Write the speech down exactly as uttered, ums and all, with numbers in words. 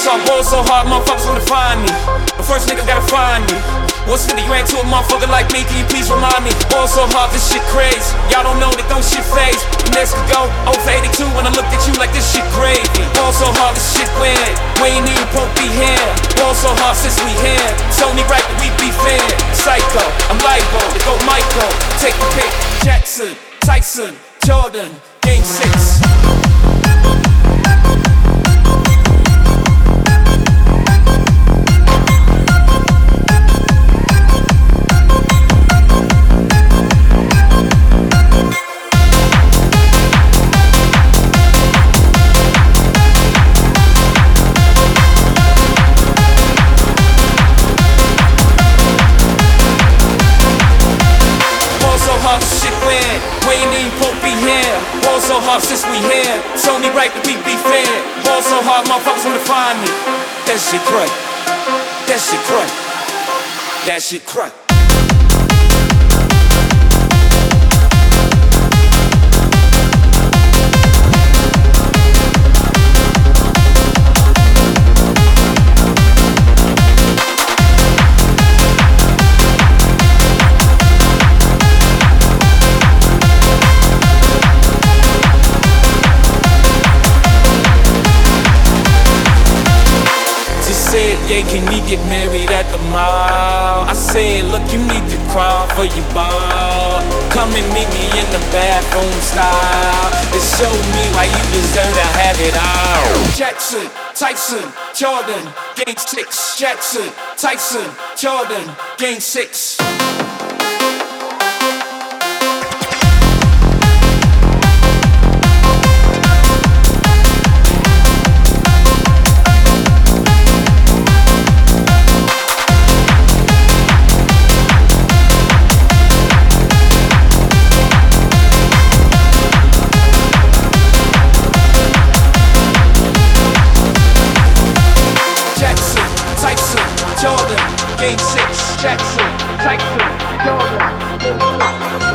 talk ball so hard, motherfuckers wanna find me. But first niggas gotta find me. What's fifty grand to a motherfucker like me? Can you please remind me? Ball so hard, this shit crazy. Y'all don't know that don't shit phase. Next could go oh for eighty-two when I looked at you like this shit gravy. Ball so hard, this shit weird. We ain't even supposed to be here. Ball so hard since we here. It's only right that we be fair. Psycho, I'm libo, to go Michael. Take the pick. Jackson, Tyson, Jordan, game six. Shit weird, we ain't even supposed to be here. Ball so hard since we here. It's only right that we be fair. Ball so hard, motherfuckers wanna find me. That shit crack. That shit crack. That shit crack. Yeah, can we get married at the mall? I said, look, you need to crawl for your ball. Come and meet me in the bathroom style and show me why you deserve to have it all. Jackson, Tyson, Jordan, game six. Jackson, Tyson, Jordan, game six. Jordan, game six, Jackson, Tyson, Jordan.